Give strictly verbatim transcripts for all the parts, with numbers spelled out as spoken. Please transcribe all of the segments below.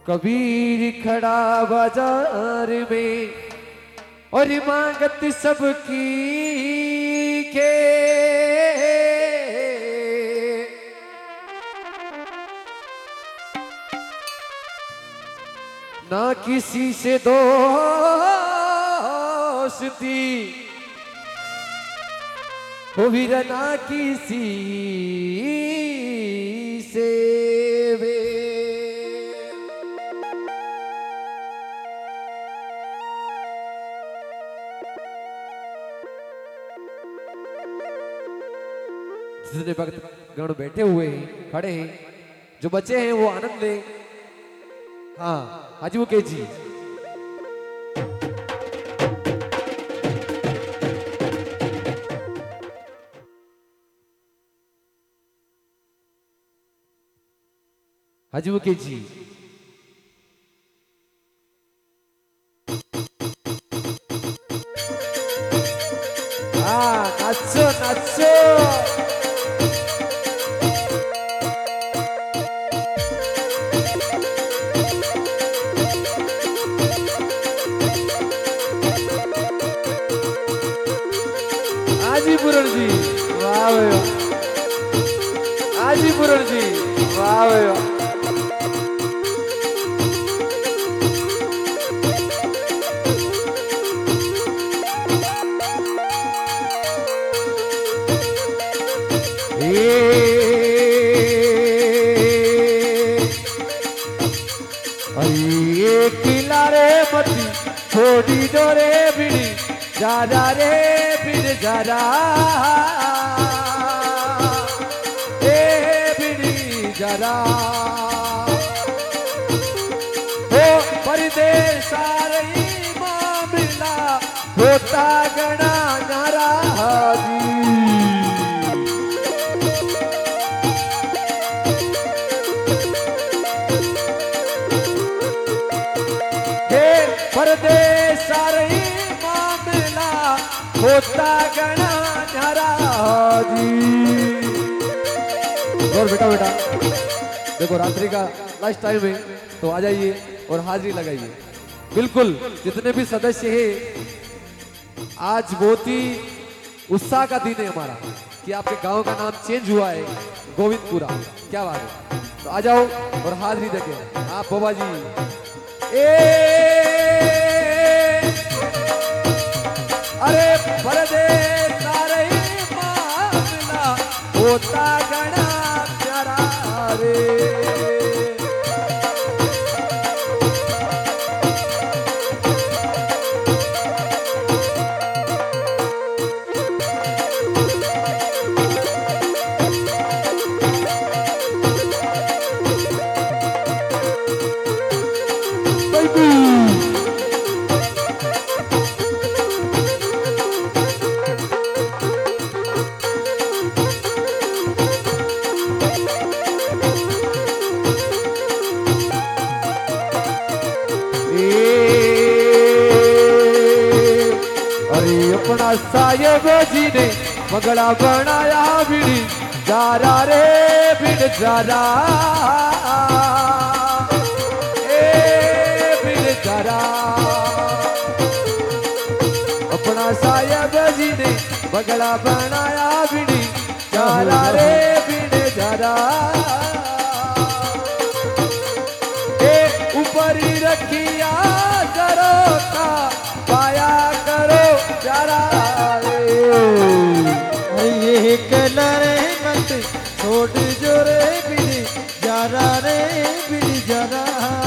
कबीर खड़ा बाजार में और मांगत सबकी के ना किसी से दोस्ती हो भी ना किसी से वे जितने भक्त गण बैठे हुए हैं खड़े हैं जो बच्चे हैं वो आनंद ले। हाँ हाजी मुकेश जी हाजी मुकेश जी हाँ नाचो नाचो आजी पूरण जी वाह वाह आजी पूरण जी वाह वाह ये किनारे मती थोड़ी डोरे बिड़ी ज्यादा रे फिर ज्यादा ए बिड़ी ज्यादा हो परदेश सारे मामला होता गणा नाराजी परदेश सारे मामला होता गणा नाराजी। और बेटा बेटा देखो रात्रि का लास्ट टाइम है तो आ जाइए और हाजिरी लगाइए। बिल्कुल जितने भी सदस्य हैं आज बहुत ही उत्साह का दिन है हमारा कि आपके गांव का नाम चेंज हुआ है गोविंदपुरा। क्या बात है तो आ जाओ और हाजिरी देखे आप बाबा जी। ए अरे परदेश सारे मामला होता गणा प्यारा रे अपना साहेब जी ने मगड़ा बनाया बिड़ी जारा रे बिड़ जारा ए बिड़ जारा अपना साहेब जी ने मगड़ा बनाया बिड़ी जारा रे बिड़ जारा ए ऊपर ही रखिया करो का पाया करो प्यारा ये कलरे मत छोड़ जो रे बिड़ी जरा रे बिड़ी जरा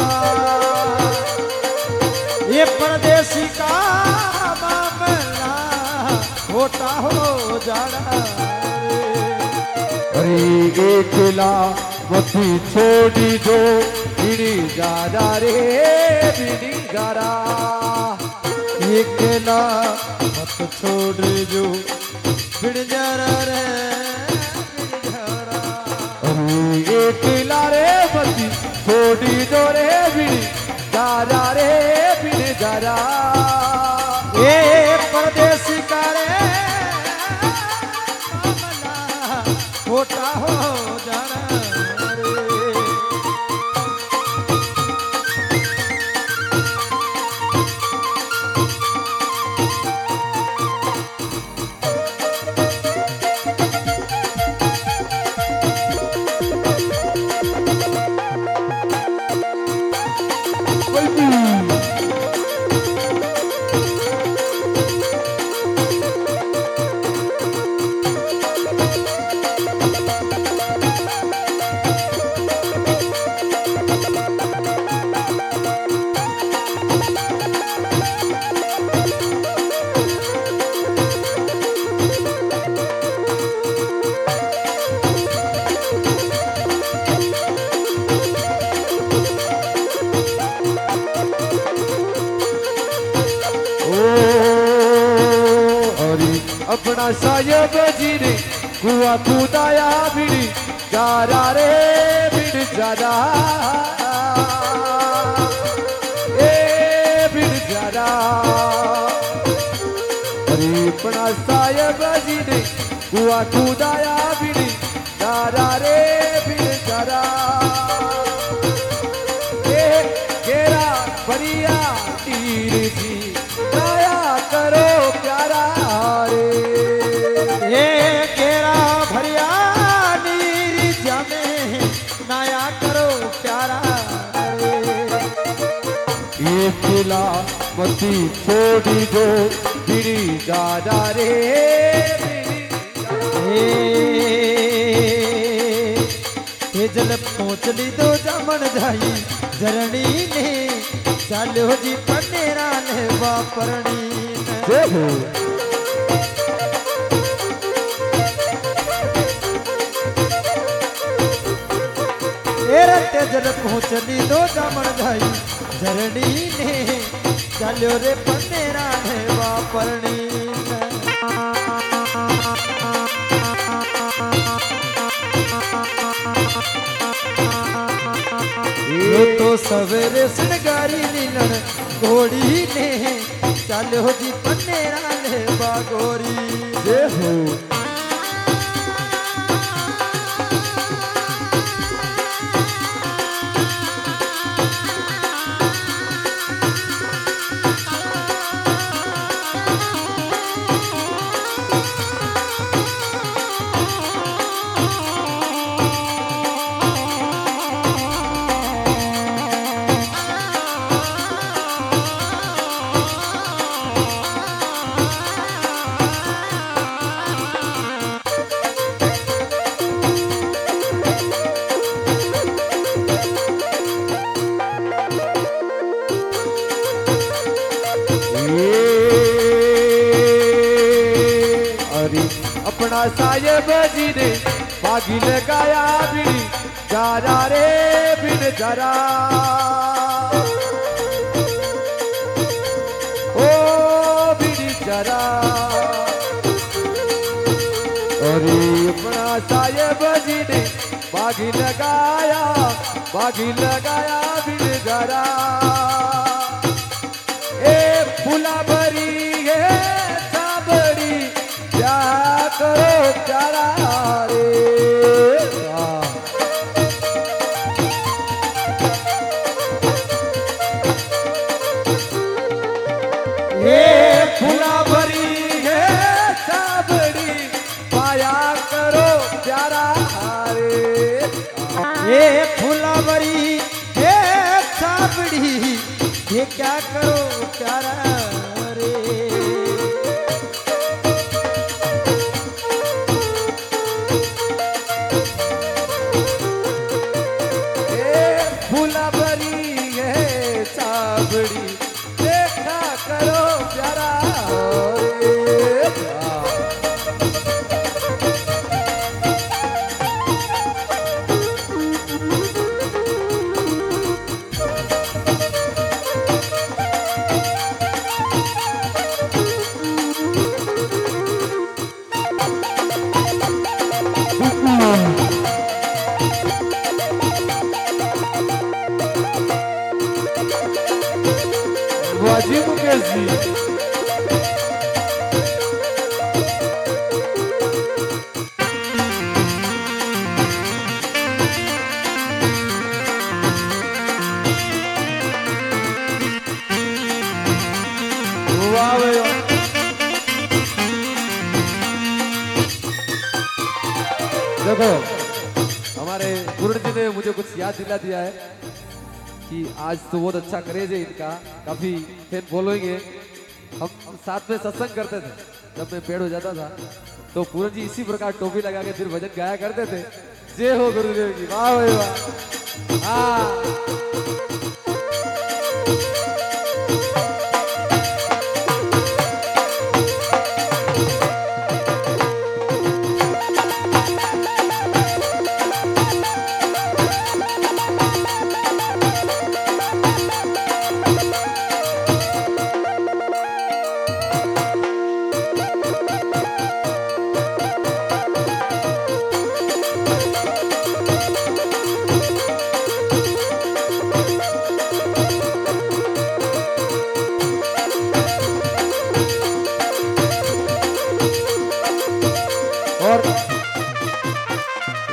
ये परदेसी का मामला होता हो जाना अरे एकला मती छोड़ी दो बिड़ी जारा रे बिड़ी जारा एकला मत छोड़ जो बिड़ जरा रे बिड़ जरा एकला रे मती छोड़ी दो रे बिड़ी जारा रे बिड़ी जारा ये परदेसी का रे होता हो जाना अपना साहेब जी ने कुआ खुदाया बीड़ी जारा रे बीड़ जारा ए बीड़ जारा अरे अपना साहेब जी ने कुआ खुदाया बीड़ी जारा रे बीड़ जारा ए गेरा बढ़िया तीर जी दया करो प्यारा रे ये केरा भरिया नीर जमे नया करो प्यारा रे ये पिला मती छोड़ी दो बीड़ी दादा रे तेजल पहुँच ली दो जमन जाई जरणी ने चालो जी पनेरा ने वापरणी जय हो तेरे तेजल पहुँच ली दो जमन जाई जरणी ने चालो रे पनेरा ने वापरणी यो तो सवेरे सनगारी नीलन घोड़ी ने चलो जी पन्नेरा ले बागोरी जय हो अपना साहेब जी ने बागी लगाया बीड़ी जारा रे बिन जरा ओ बीड़ी जरा और अपना साहेब जी ने बागी लगाया बागी लगाया बिन जरा ए फूला भरी है साबड़ी क्या करो प्यारा रे ये फूला भरी है साबड़ी पाया करो प्यारा रे ये फुलावरी ये साबड़ी ये क्या करो प्यारा रे फूला भरी है साबड़ी देखा करो प्यारा रे वाजी मुकेश जी वाह भाई वाह। देखो हमारे गुरु जी ने मुझे कुछ याद दिला दिया है कि आज तो बहुत अच्छा क्रेज है इनका, काफी फैन फॉलोइंग है। हम हम साथ में सत्संग करते थे जब मैं पेड़ हो जाता था, तो पूरन जी इसी प्रकार टोपी लगा के फिर भजन गाया करते थे। जय हो गुरुदेव की, वाह भाई वाह। हाँ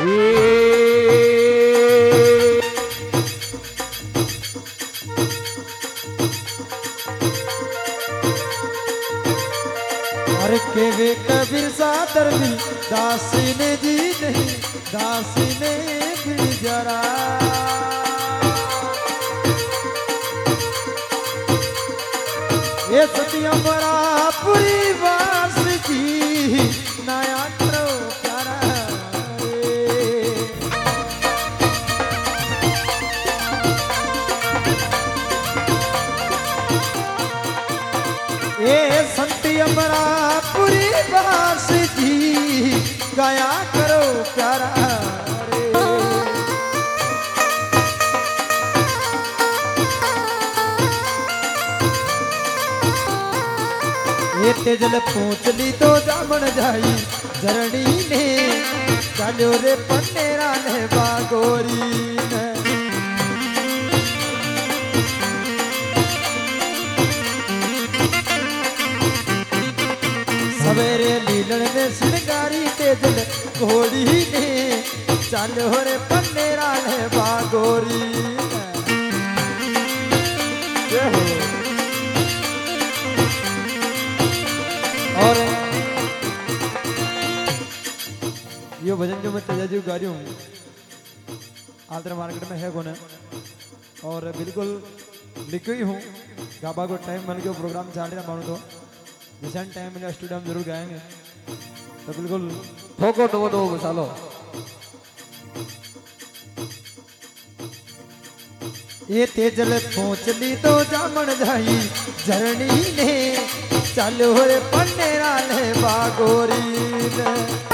अरे केवे कबीर सादर भी दासी ने जी नहीं दासी ने भी जरा ये सतिया बड़ा पूरी बास की नया करो प्यारा ये संती अमरा पूरी बास जी गाया करो प्यारा ये तेजल पूछली तो जामन जाई झरणी ने चालो रे पन्नेरा ने बागोरी ने सवेरे लीलन में श्रृंगारी तेजल घोड़ी ने चालो रे पन्नेरा ने बागोरी ने और ये भजन जो मैं तेजा जी गा रही हूँ आल्टर मार्केट में है कौन है और बिल्कुल लिखी ही हूँ गाबा को टाइम मिल गया प्रोग्राम चाल रहा मानो तो जिस टाइम मिले स्टूडियो में जरूर गाएंगे तो बिल्कुल ठोको ठोको ठोको मसालो ये तेजल पहुँचली तो जामन जाई झरणी ने चालो रे पन्नेरा ने बागोरी ने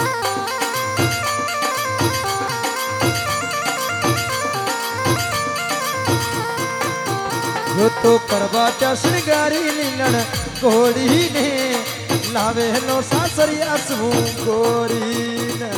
जो तो परबाटा श्रृंगारी लीलन घोड़ी ने लावे लो सासरिया सू गोरी ने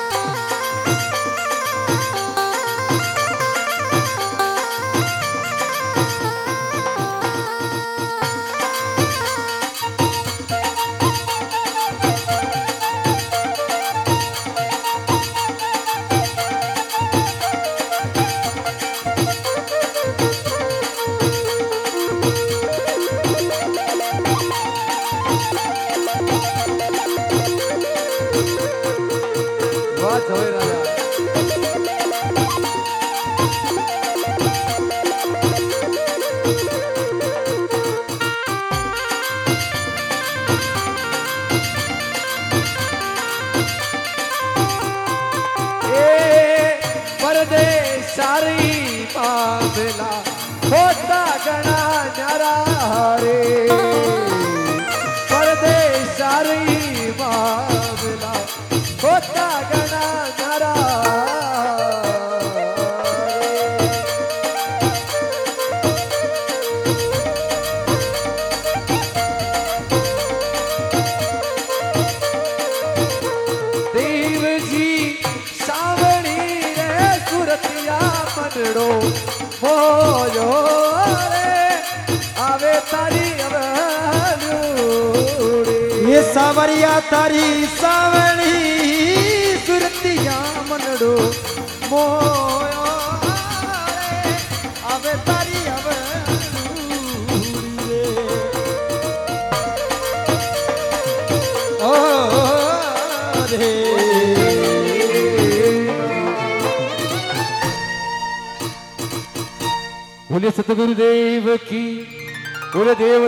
जोए राजा परदेसारी मामला होता गणा न्यारा रे परदेसारी मामला होता गणा न्यारा देव जी सावणी रे सुरतिया मनड़ो मोयो रे आवे तारी ये सावरिया तारी सावणी सुरतिया मनड़ो मोयो रे आवे तारी ओ रे बोले सतगुरुदेव की बोले देव